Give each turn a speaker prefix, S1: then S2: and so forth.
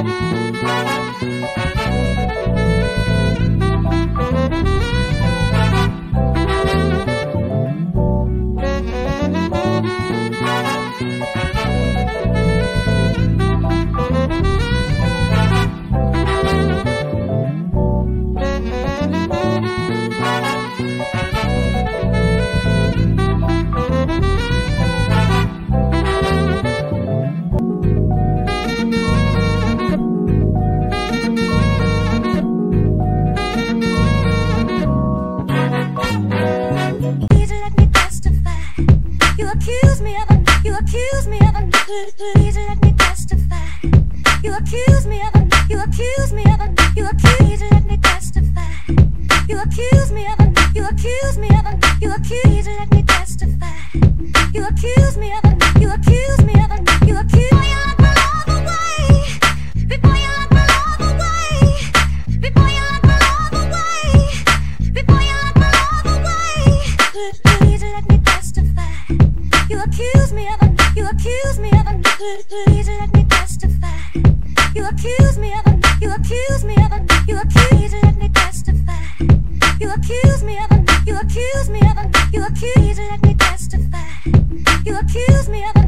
S1: Please let me testify. You accuse me of you accuse me of you accuse let me testify. You accuse me of you accuse me of you accuse let me testify. You accuse me of you accuse me of you accuse. Before you lock my love away, before you lock my love away, before you lock my love away, before you lock my love away. Please let me testify. You accuse me of you accuse me of please let me testify. You accuse me of you accuse me of you accuse let me testify. You accuse me of you accuse me of you accuse let me testify. You accuse me of